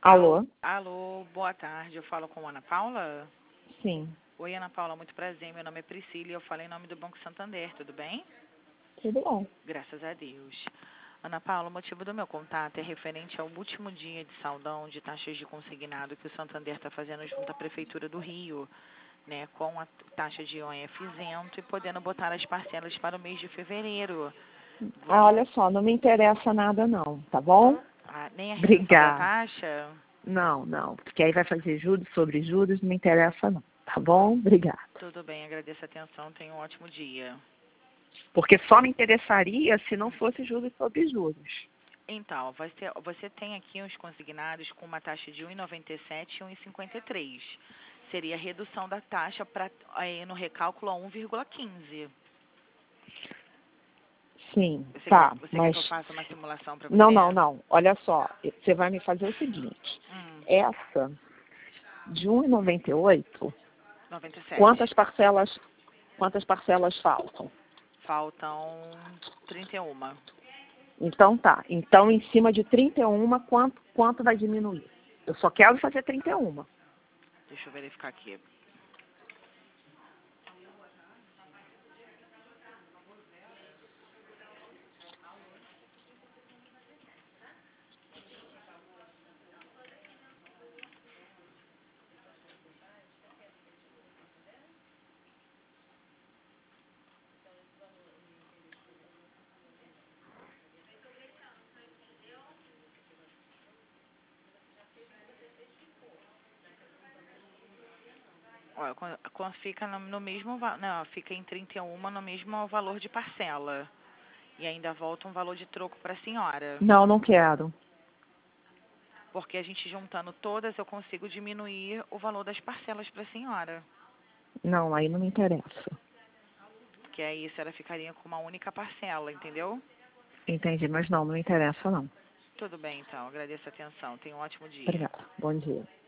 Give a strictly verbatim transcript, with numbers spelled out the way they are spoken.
Alô? Alô, alô, boa tarde. Eu falo com a Ana Paula? Sim. Oi, Ana Paula, muito prazer. Meu nome é Priscila e eu falo em nome do Banco Santander, tudo bem? Tudo bom. Graças a Deus. Ana Paula, o motivo do meu contato é referente ao último dia de saldão de taxas de consignado que o Santander está fazendo junto à Prefeitura do Rio, né, com a taxa de O F isento e podendo botar as parcelas para o mês de fevereiro. Ah, olha só, não me interessa nada não, tá bom? Ah, nem a redução da Obrigada. taxa? Não, não, porque aí vai fazer juros sobre juros, não me interessa não, tá bom? Obrigada. Tudo bem, agradeço a atenção, tenha um ótimo dia. Porque só me interessaria se não fosse juros sobre juros. Então, você, você tem aqui os consignados com uma taxa de um vírgula noventa e sete e um vírgula cinquenta e três. Seria a redução da taxa pra, aí, no recálculo a um vírgula quinze. Sim, Você, quer, tá, você quer mas... que eu faça uma simulação para você? Não, não, não, olha só, você vai me fazer o seguinte, Hum, essa de um vírgula noventa e oito, noventa e sete. quantas parcelas, quantas parcelas faltam? Faltam trinta e um. Então tá. Então, em cima de trinta e um, quanto, quanto vai diminuir? Eu só quero fazer trinta e um. Deixa eu verificar aqui. Olha, quando, quando fica no, no mesmo... va- Não, fica em trinta e um no mesmo valor de parcela. E ainda volta um valor de troco para a senhora. Não, não quero. Porque a gente juntando todas, eu consigo diminuir o valor das parcelas para a senhora. Não, aí não me interessa. Que aí a senhora ficaria com uma única parcela, entendeu? Entendi, mas não, não me interessa não. Tudo bem, então. Agradeço a atenção. Tenha um ótimo dia. Obrigada. Bom dia.